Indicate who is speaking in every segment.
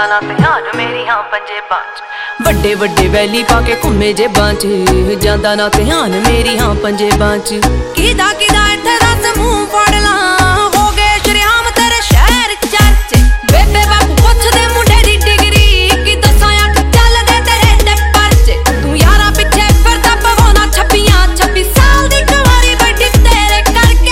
Speaker 1: ਜਾਂਦਾ ਨਾ ਧਿਆਨ ਮੇਰੀ ਹਾਂ ਪੰਜੇਬਾਂ ਚ।
Speaker 2: ਵੱਡੇ ਵੱਡੇ ਵੈਲੀ ਪਾ ਕੇ ਘੁੰਮੇ ਜੇਬਾਂ ਚ, ਜਾਂਦਾ ਨਾ ਧਿਆਨ ਮੇਰੀ ਹਾਂ ਪੰਜੇਬਾਂ ਚ। ਕਿਦਾ ਕਿਦਾ ਇੱਥੇ ਦੱਸ ਮੂੰਹ ਫੜ ਲਾਂ, ਹੋ ਗਏ ਸ਼ਰਿਆਮ ਤੇਰੇ ਸ਼ਹਿਰ ਚਰਚੇ। ਬੇਬੇ ਬਾਪੂ ਪੁੱਛਦੇ ਮੁੰਡੇ ਦੀ ਡਿਗਰੀ, ਕੀ ਦੱਸਾਂ ਅੱਖ ਚੱਲਦੇ ਤੇਰੇ ਤੇ ਪਰਚੇ। ਤੂੰ ਯਾਰਾਂ ਪਿੱਛੇ ਫਿਰਦਾ ਪਵਾਉਣਾ 26 ਸਾਲ ਦੀ ਕੁਆਰੀ ਬੈਠੀ ਤੇਰੇ ਕਰਕੇ।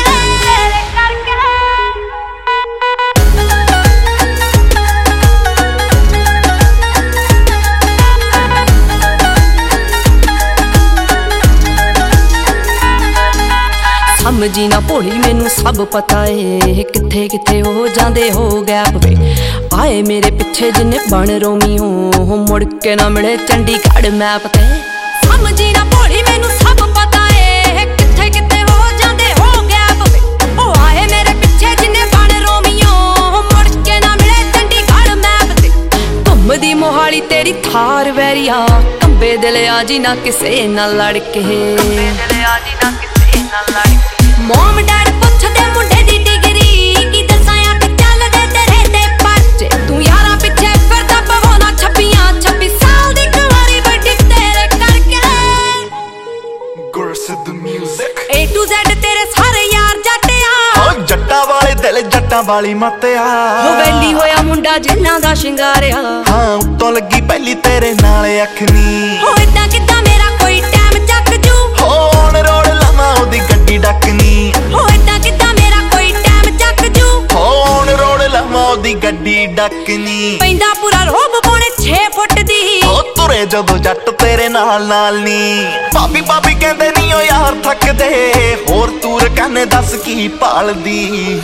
Speaker 2: ਸਮਝੀ ਨਾ ਭੋਲੀ ਮੈਨੂੰ ਸਭ ਪਤਾ ਏ, ਕਿੱਥੇ ਕਿੱਥੇ ਹੋ ਜਾਂਦੇ ਹੋ ਗੈਪ ਵੇ। ਆਏ ਮੇਰੇ ਪਿੱਛੇ ਜਿੰਨੇ ਬਣ ਰੋਮੀਓ, ਮੁੜ ਕੇ ਨਾ ਮਿਲੇ ਚੰਡੀਗੜ੍ਹ ਮੈਪ ਤੇ। ਸਮਝੀ ਨਾ ਭੋਲੀ ਮੈਨੂੰ ਸਭ ਪਤਾ ਏ, ਕਿੱਥੇ ਕਿੱਥੇ ਹੋ ਜਾਂਦੇ ਹੋ ਗੈਪ ਵੇ। ਉਹ ਆਏ ਮੇਰੇ ਪਿੱਛੇ ਜਿੰਨੇ ਬਣ ਰੋਮੀਓ, ਮੁੜ ਕੇ ਨਾ ਮਿਲੇ ਚੰਡੀਗੜ੍ਹ ਮੈਪ ਤੇ। ਘੁੰਮਦੀ ਮੋਹਾਲੀ ਤੇਰੀ ਥਾਰ ਵੈਰੀਆ, ਕੰਬੇ ਦਿਲ ਆ ਜੀ ਨਾ ਕਿਸੇ ਨਾਲ ਲੜ ਕੇ।
Speaker 1: ਦਿਲ ਆ ਜੀ ਨਾ ਕਿਸੇ ਨਾਲ ਲੜ ਕੇ।
Speaker 2: ਮੋਮ ਡੈਡ ਪੁੱਛਦੇ ਮੁੰਡੇ ਦੀ ਡਿਗਰੀ, ਕੀ ਦੱਸਾਂ ਅੱਖ ਚੱਲਦੇ ਤੇਰੇ ਤੇ ਪਰਚੇ। ਤੂੰ ਯਾਰਾਂ ਪਿੱਛੇ ਫਿਰਦਾ ਪਵਾਉਣਾ 26 ਸਾਲ ਦੀ ਕੁਆਰੀ ਬੈਠੀ ਤੇਰੇ ਕਰਕੇ।
Speaker 3: Gursidh music
Speaker 2: A to Z ਤੇਰੇ ਸਾਰੇ ਯਾਰ ਜੱਟਿਆ,
Speaker 3: ਓ ਜੱਟਾਂ ਵਾਲੇ ਦਿਲ ਜੱਟਾਂ ਵਾਲੀ ਮੱਤਿਆ।
Speaker 2: ਹੋ ਵੈਲੀ ਹੋਇਆ ਮੁੰਡਾ ਜਿੰਨਾਂ ਦਾ ਸ਼ਿੰਗਾਰਿਆ।
Speaker 3: ਹਾਂ ਉੱਤੋਂ ਲੱਗੀ ਪਹਿਲੀ ਤੇਰੇ ਨਾਲ ਅੱਖ ਨੀ,
Speaker 2: ਹੋ ਏਦਾਂ ਕਿੱਦਾਂ ਮੇਰਾ ਕੋਈ ਟਾਈਮ ਚੱਕ ਜੂ।
Speaker 3: ਹੋ ਔਨ ਰੋਡ ਲਵਾਂ ਉਹਦੀ ਗੱਡੀ ਡੱਕਨੀ।
Speaker 2: ਹੋ ਏਦਾਂ ਕਿੱਦਾਂ ਮੇਰਾ ਕੋਈ ਟਾਈਮ ਚੱਕ ਜੂ।
Speaker 3: ਹੋ ਔਨ ਰੋਡ ਲਵਾਂ ਉਹਦੀ ਗੱਡੀ ਡੱਕਨੀ।
Speaker 2: ਪੈਂਦਾ ਪੂਰਾ ਰੋਬ ਪੌਣੇ 6 ਫੁੱਟ ਦੀ।
Speaker 3: ਉਹ ਤੁਰੇ ਜਦੋਂ ਜੱਟ ਤੇਰੇ ਨਾਲ ਨੀ, ਭਾਬੀ ਭਾਬੀ ਕਹਿੰਦੇ ਨੀ ਓ ਯਾਰ ਥੱਕਦੇ। ਹੋਰ ਤੂੰ ਰਕਾਨੇ ਦੱਸ ਕੀ ਭਾਲਦੀ।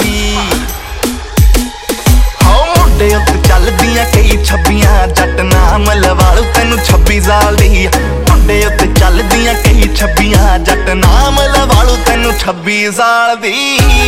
Speaker 3: ਹੋ ਮੁੰਡੇ ਉੱਤੇ ਚੱਲਦੀਆਂ ਕਈ 26 ਜੱਟ ਨਾਮ ਲਵਾਲੂ ਤੈਨੂੰ 26 ਸਾਲ ਦੀ। ਮੁੰਡੇ ਉੱਤੇ ਚੱਲਦੀਆਂ ਕਈ 26 ਜੱਟ ਨਾਮ ਲਵਾਲੂ ਤੈਨੂੰ 26 ਸਾਲ ਦੀ।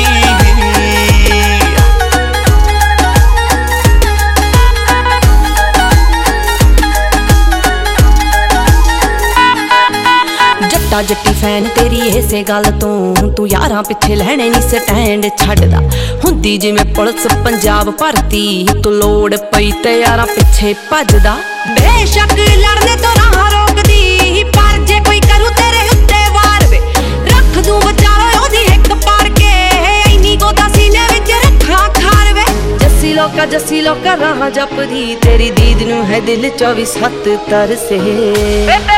Speaker 3: ਜੱਟਾ ਜੱਟੀ ਫੈਨ ਤੇਰੀ ਇਸੇ ਗੱਲ ਤੋਂ, ਤੂੰ ਯਾਰਾਂ ਪਿੱਛੇ ਲੈਣੇ ਨੀ ਸਟੈਂਡ ਛੱਡਦਾ। ਹੁੰਦੀ ਜਿਵੇਂ ਪੁਲਿਸ ਪੰਜਾਬ ਭਰਤੀ, ਤੂੰ ਲੋੜ ਪਈ ਤੇ ਯਾਰਾਂ ਪਿੱਛੇ ਭੱਜਦਾ। ਬੇਸ਼ੱਕ ਲੜਨੇ ਤੋਂ ਰਾਹ ਰੋਕਦੀ, ਪਰ ਜੇ ਕੋਈ ਕਰੂ ਤੇਰੇ ਉੱਤੇ ਵਾਰ ਵੇ, ਰੱਖ ਦੂੰ ਵਿਚਾਰੋ ਉਹਦੀ ਹਿੱਕ ਪਾੜ ਕੇ। ਇੰਨੀ ਗੋਦਾ ਸੀਨੇ ਵਿੱਚ ਰੱਖਾਂ ਖਾਰ ਵੇ। ਜੱਸੀ ਲੋਕਾ ਰਾਹ ਜਪਦੀ, ਤੇਰੀ ਦੀਦ ਨੂੰ ਹੈ ਦਿਲ 24/7 ਤਰਸੇ।